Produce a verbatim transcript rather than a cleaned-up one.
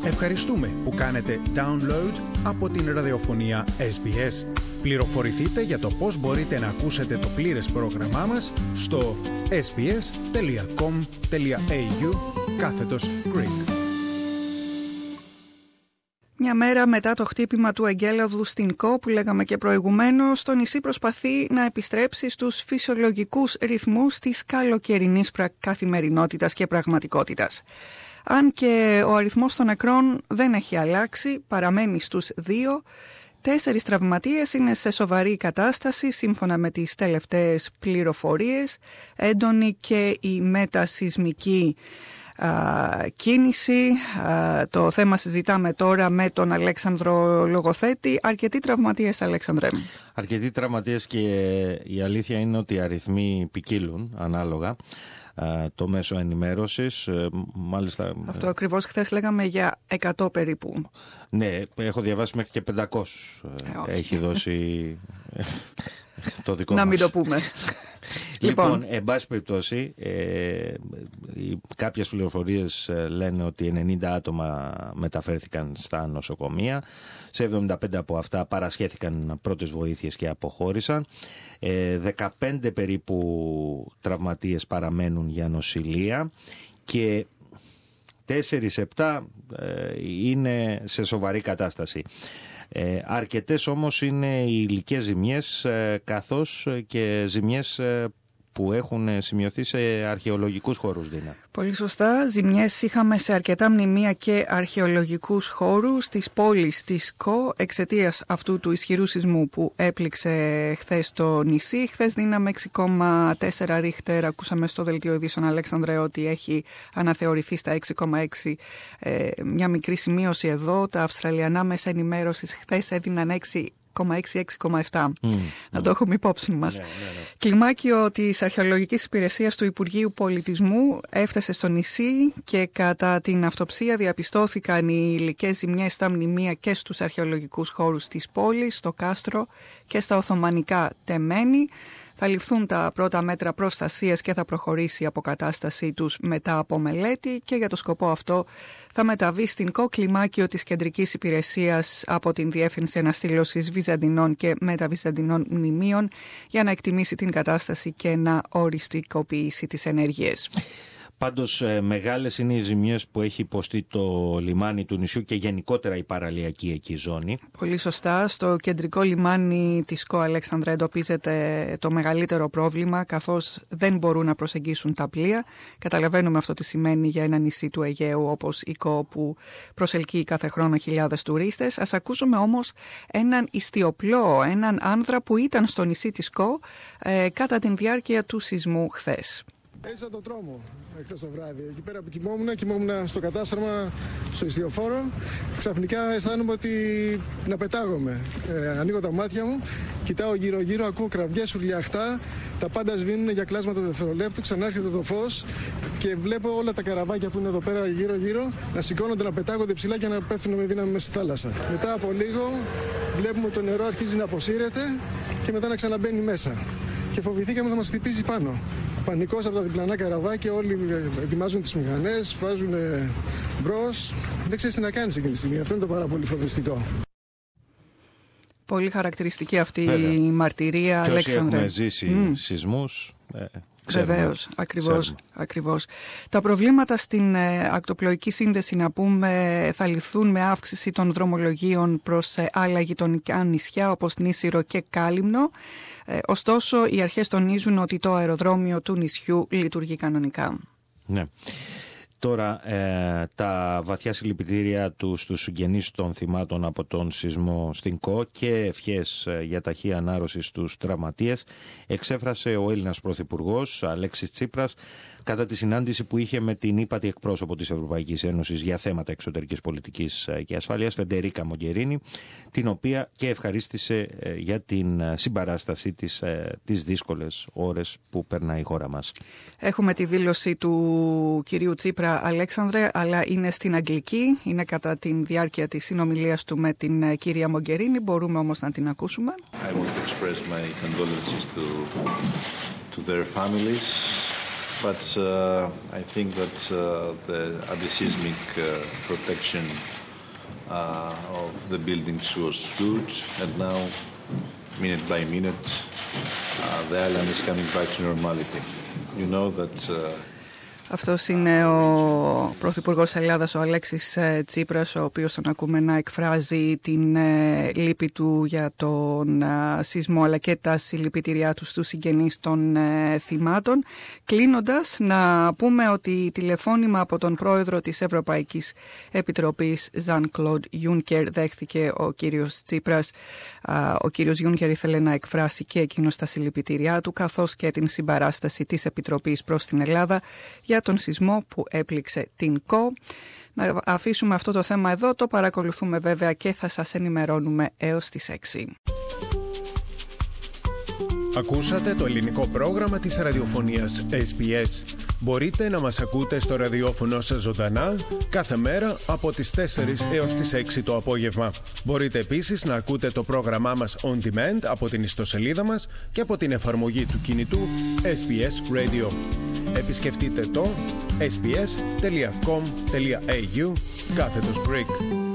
Ευχαριστούμε που κάνετε download από την ραδιοφωνία ες μπι ες. Πληροφορηθείτε για το πώς μπορείτε να ακούσετε το πλήρες πρόγραμμά μας στο sbs.com.au κάθετος Greek. Μια μέρα μετά το χτύπημα του εγκέλαδου στην Κο που λέγαμε και προηγουμένως, το νησί προσπαθεί να επιστρέψει στους φυσιολογικούς ρυθμούς της καλοκαιρινής καθημερινότητας και πραγματικότητας. Αν και ο αριθμός των νεκρών δεν έχει αλλάξει, παραμένει στους δύο. Τέσσερις τραυματίες είναι σε σοβαρή κατάσταση σύμφωνα με τις τελευταίες πληροφορίες. Έντονη και η μετασυσμική α, κίνηση. Α, το θέμα συζητάμε τώρα με τον Αλέξανδρο Λογοθέτη. Αρκετοί τραυματίες, Αλέξανδρε. Αρκετοί τραυματίες και η αλήθεια είναι ότι οι αριθμοί ποικίλουν ανάλογα. Το μέσο ενημέρωσης, μάλιστα... Αυτό ακριβώς χθες λέγαμε για εκατό περίπου. Ναι, έχω διαβάσει μέχρι και πεντακόσιους. Ε, έχει δώσει το δικό να μας. Να μην το πούμε. Λοιπόν, λοιπόν, εν πάση περιπτώσει, ε, κάποιες πληροφορίες λένε ότι ενενήντα άτομα μεταφέρθηκαν στα νοσοκομεία. Σε εβδομήντα πέντε από αυτά παρασχέθηκαν πρώτες βοήθειες και αποχώρησαν. Ε, δεκαπέντε περίπου τραυματίες παραμένουν για νοσηλεία και τέσσερα επτά ε, είναι σε σοβαρή κατάσταση. Ε, αρκετές όμως είναι οι υλικές ζημιές ε, καθώς και ζημιές ε, που έχουν σημειωθεί σε αρχαιολογικούς χώρους, Δίνα. Πολύ σωστά. Ζημιές είχαμε σε αρκετά μνημεία και αρχαιολογικούς χώρους της πόλης της Κο εξαιτίας αυτού του ισχυρού σεισμού που έπληξε χθες το νησί. Χθες δύναμε έξι κόμμα τέσσερα ρίχτερ. Ακούσαμε στο δελτίο ειδήσεων, Αλέξανδρε, ότι έχει αναθεωρηθεί στα έξι κόμμα έξι. Ε, μια μικρή σημείωση εδώ. Τα αυστραλιανά μέσα ενημέρωσης χθες έδιναν έξι κόμμα έξι έξι κόμμα επτά. Mm, να mm. το έχουμε υπόψη μας. Ναι, ναι, ναι. Κλιμάκιο της Αρχαιολογικής Υπηρεσίας του Υπουργείου Πολιτισμού έφτασε στο νησί και κατά την αυτοψία διαπιστώθηκαν οι υλικές ζημιές στα μνημεία και στους αρχαιολογικούς χώρους της πόλης, στο κάστρο και στα οθωμανικά τεμένη. Θα ληφθούν τα πρώτα μέτρα προστασίας και θα προχωρήσει η αποκατάστασή τους μετά από μελέτη και για το σκοπό αυτό θα μεταβεί στην Κο κλιμάκιο της Κεντρικής Υπηρεσίας από την Διεύθυνση Αναστήλωσης Βυζαντινών και Μεταβυζαντινών Μνημείων για να εκτιμήσει την κατάσταση και να οριστικοποιήσει τις ενέργειες. Πάντως μεγάλες είναι οι ζημιές που έχει υποστεί το λιμάνι του νησιού και γενικότερα η παραλιακή εκεί ζώνη. Πολύ σωστά. Στο κεντρικό λιμάνι της Κο, Αλέξανδρα, εντοπίζεται το μεγαλύτερο πρόβλημα καθώς δεν μπορούν να προσεγγίσουν τα πλοία. Καταλαβαίνουμε αυτό τι σημαίνει για ένα νησί του Αιγαίου όπως η Κο που προσελκύει κάθε χρόνο χιλιάδες τουρίστες. Ας ακούσουμε όμως έναν ιστιοπλό, έναν άνδρα που ήταν στο νησί της Κο ε, κατά την διάρκεια του σεισμού χθες. Έζησα τον τρόμο εχθές το βράδυ. Εκεί πέρα που κοιμόμουν, κοιμόμουν στο κατάστρωμα, στο ιστιοφόρο. Ξαφνικά αισθάνομαι ότι να πετάγομαι. Ε, ανοίγω τα μάτια μου, κοιτάω γύρω-γύρω, ακούω κραυγές, ουρλιαχτά. Τα πάντα σβήνουν για κλάσματα δευτερολέπτου. Ξανάρχεται το φως και βλέπω όλα τα καραβάκια που είναι εδώ πέρα γύρω-γύρω να σηκώνονται, να πετάγονται ψηλά και να πέφτουν με δύναμη μέσα στη θάλασσα. Μετά από λίγο βλέπουμε το νερό αρχίζει να αποσύρεται και μετά να ξαναμπαίνει μέσα. Και φοβηθήκαμε θα μας χτυπήσει πάνω. Πανικός από τα διπλανά καραβάκια, όλοι ετοιμάζουν τις μηχανές, βάζουν μπρος. Δεν ξέρεις τι να κάνεις εκείνη τη στιγμή. Αυτό είναι το πάρα πολύ φοβιστικό. Πολύ χαρακτηριστική αυτή Βέβαια. η μαρτυρία, και Αλέξανδρε. Έχουμε ζήσει mm. σεισμούς. Ε, Βεβαίως, ακριβώς, ακριβώς. Τα προβλήματα στην ε, ακτοπλοϊκή σύνδεση, να πούμε, θα λυθούν με αύξηση των δρομολογίων προς ε, άλλα γειτονικά νησιά όπως Νήσυρο και Κάλυμνο. Ε, ωστόσο, οι αρχές τονίζουν ότι το αεροδρόμιο του νησιού λειτουργεί κανονικά. Ναι. Τώρα, ε, τα βαθιά συλληπιτήρια του στους συγγενείς των θυμάτων από τον σεισμό στην Κο και ευχές για ταχύ ανάρρωση στους τραυματίες εξέφρασε ο Έλληνας Πρωθυπουργός Αλέξης Τσίπρας κατά τη συνάντηση που είχε με την ύπατη εκπρόσωπο της Ευρωπαϊκής Ένωσης για θέματα εξωτερικής πολιτικής και ασφάλειας, Φεντερίκα Μογκερίνη, την οποία και ευχαρίστησε για την συμπαράσταση της, τις δύσκολες ώρες που περνάει η χώρα μας. Έχουμε τη δήλωση του κυρίου Τσίπρα, Αλέξανδρε, αλλά είναι στην αγγλική, είναι κατά τη διάρκεια της συνομιλίας του με την κυρία Μογκερίνη, μπορούμε όμως να την ακούσουμε. I want to express my condolences to, to their families. but uh, I think that uh, the anti-seismic uh, protection uh, of the buildings was good, and now, minute by minute, uh, the island is coming back to normality. You know that. Uh, Αυτός είναι ο Πρωθυπουργός Ελλάδας, ο Αλέξης Τσίπρας, ο οποίος τον ακούμε να εκφράζει την λύπη του για τον σεισμό, αλλά και τα συλληπιτήριά του στους συγγενείς των θυμάτων. Κλείνοντας, να πούμε ότι τηλεφώνημα από τον πρόεδρο της Ευρωπαϊκής Επιτροπής, Jean-Claude Juncker, δέχθηκε ο κύριος Τσίπρας. Ο κύριος Juncker ήθελε να εκφράσει και εκείνος τα συλληπιτήριά του, καθώς και την συμπαράσταση της Επιτροπής προς την Ελλάδα για τον σεισμό που έπληξε την ΚΟ. Να αφήσουμε αυτό το θέμα εδώ, το παρακολουθούμε βέβαια και θα σας ενημερώνουμε έως τις έξι. Ακούσατε το ελληνικό πρόγραμμα της ραδιοφωνίας ες μπι ες. Μπορείτε να μας ακούτε στο ραδιόφωνο σας ζωντανά κάθε μέρα από τις τέσσερις έως τις έξι το απόγευμα. Μπορείτε επίσης να ακούτε το πρόγραμμά μας on demand από την ιστοσελίδα μας και από την εφαρμογή του κινητού ες μπι ες Radio. Επισκεφτείτε το ες μπι ες τελεία κομ τελεία έι γιου κάθετος Greek.